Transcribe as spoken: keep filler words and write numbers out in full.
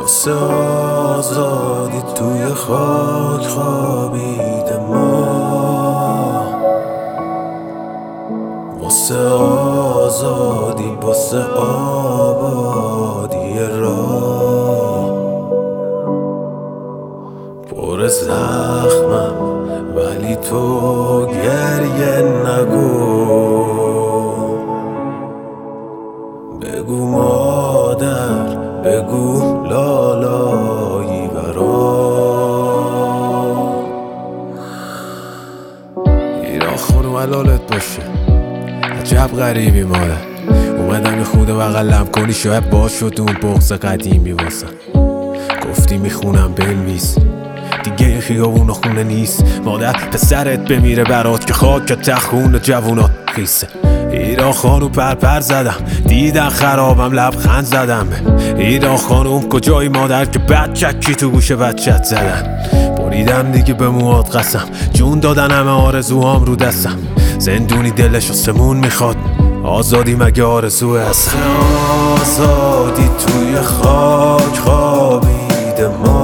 واسه آزادی توی خاک خوابیده ما، واسه آزادی واسه آبادی راه. پر زخمم ولی تو گریه نگو، بگو مادر، بگو لالایی برا. ایران خانم حلالت باشه، عجب غریبی مادر. اومدم یه خود بغلم کنی شاید باز شد اون بغض قدیمی واسم. گفتی میخونم بنویس دیگه این خیابون خونه نیست. مادر پسرت بمیره برات که خاکت خون جوونات خیسه. ایران خانوم پر پر زدم دیدن خرابم لبخند زدم به ایران خانوم کجایی مادر که بچکی تو گوش بچت زدن. بریدم دیگه به موات قسم، جون دادن همه آرزوهام رو دستم. زندونی دلش آسمون میخواد، آزادی مگه آرزوه هست؟ آزادی توی خاک خوابیده ما،